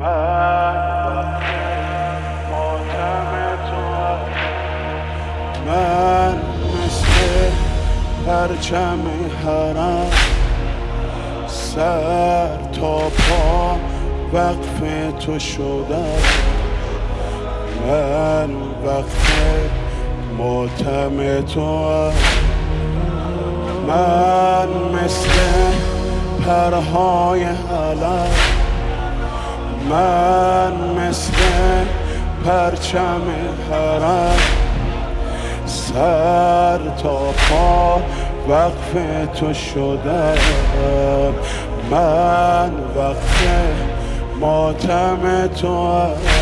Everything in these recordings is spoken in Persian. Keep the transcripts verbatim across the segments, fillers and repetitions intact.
من مثل پرچم حرم سر تا پا وقف تو شدم. من وقف ماتم تو، من مثل پرهای علم، من مثل پرچم حرم سر تا پا وقف تو شدم. من وقف ماتم تو،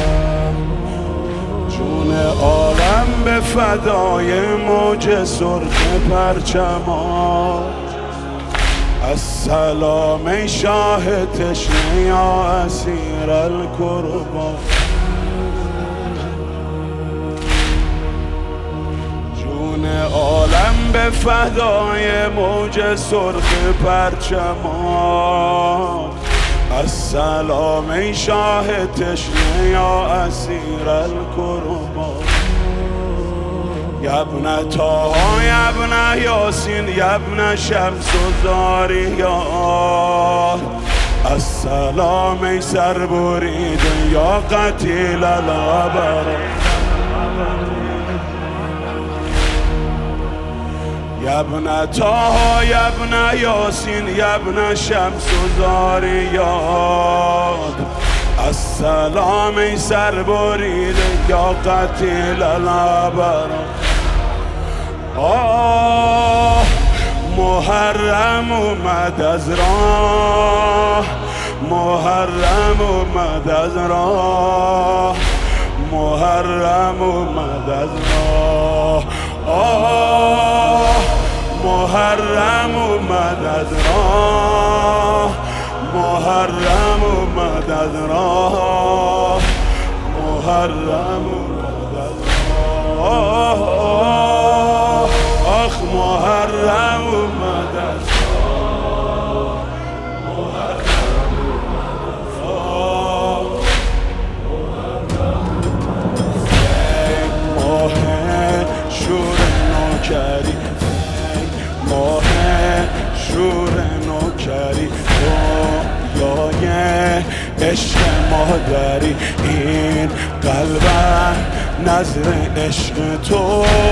جون عالم به فدای موج سرخ پرچما. السلام ای شاه تشنه یا اسیر القربان. جون عالم به فدای موج سرخ پرچما. السلام ای شاه تشنه یا اسیر القربان. یبن طاها یبن یاسین یبن شمس و زاریات. السلام ای سر بریده یا قتیل الابرار. یبن طاها یبن یاسین یبن شمس و زاریات. السلام ای سر بریده یا قتیل الابرار. آه محرم اومد از راه، محرم اومد از راه، محرم اومد از راه. آه محرم اومد از راه، محرم اومد از راه، محرم اومد از راه. آخ محرم اومد از راه، محرم اومد از راه، محرم اومد از راه. ماه شور نوکری، ماه شور نوکری، رویای عشق مادری. این قلبم نظر عشق تو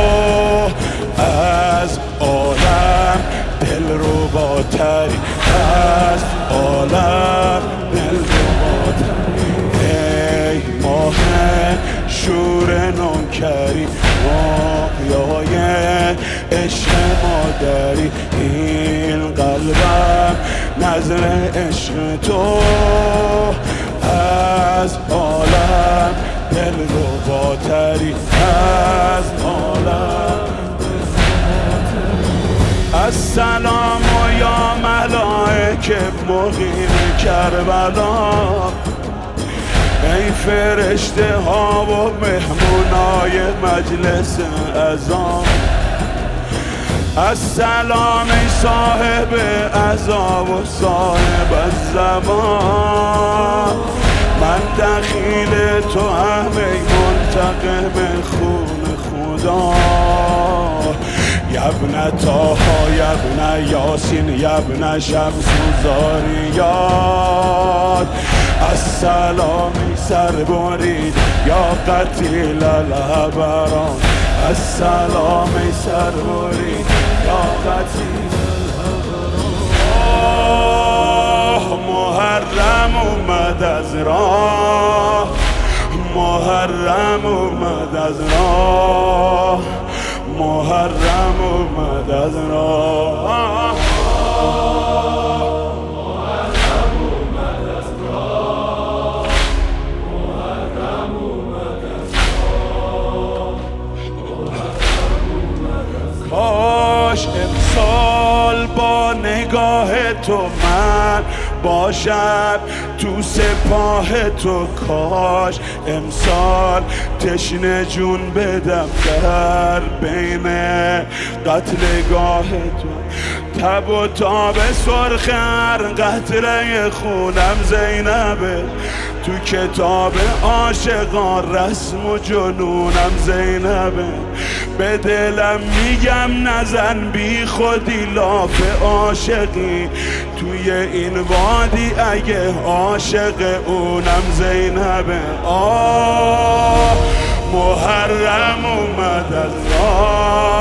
از عالم دلرباتری، از عالم دلرباتری. ای ماه شور نوکری، رویای عشق مادری. این قلبم نظر عشق تو از عالم دلرباتری، از عالم دلرباتری. السلام یا ملائکه مقیم کربلا. ای فرشته ها و مهمونای مجلس عزا. السلام ای صاحب عزا و صاحب الزمان. من دخیل تو هم ای منتقم خون خدا. یبن طاها یبن یاسین یبن شمس و زاریات. السلام ای سر برید یا قتیل الابرار. السلام ای سر برید یا قتیل الابرار. محرم اومد از راه، محرم اومد از راه، محرم اومد از راه. کاش امسال با نگاه تو من باشد تو سپاه تو. کاش امسال تشنه جون بدم در بین قتلگاه تو. تب و تاب سرخر قطره خونم زینبه، تو کتاب عاشقان رسم و جنونم زینبه. به دلم میگم نزن بی خودی لاف عاشقی، توی این وادی اگه عاشق اونم زینبه. آه محرم اومد از راه